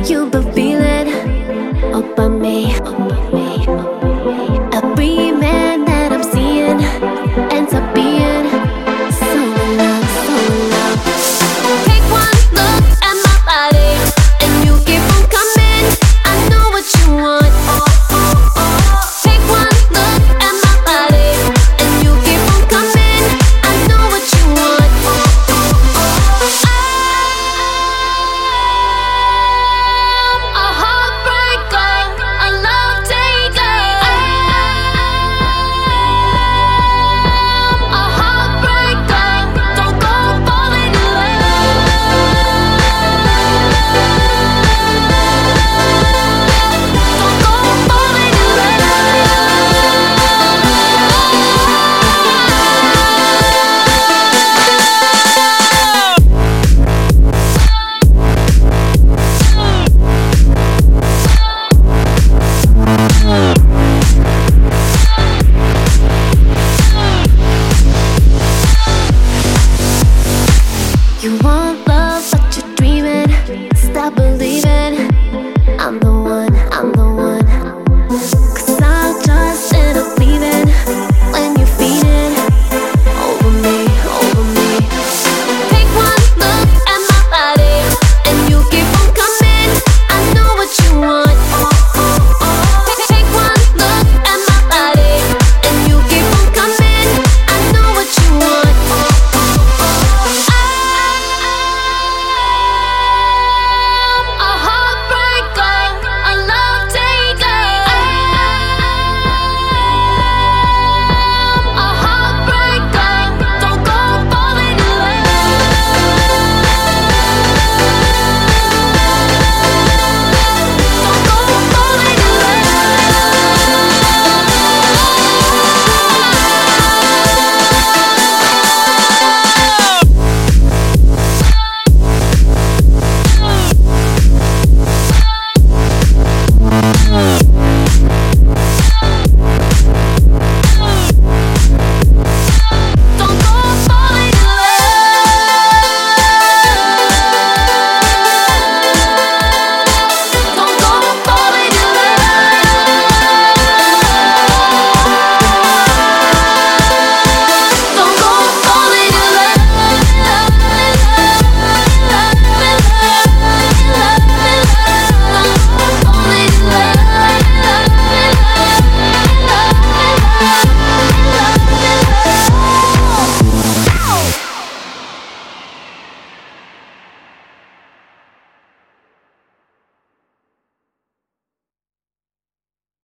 You've been feeling about me. Every man that I'm seeing ends up being so in love, so in love. Take one look at my body and you keep on coming. I know what you want. Take one look at my body and you keep on coming. I know what you want. I'm a heartbreaker, a love taker. I'm a heartbreaker. Don't go falling in love. Don't go falling in You want love, but you're dreaming. Stop believing. I'm the one, I'm the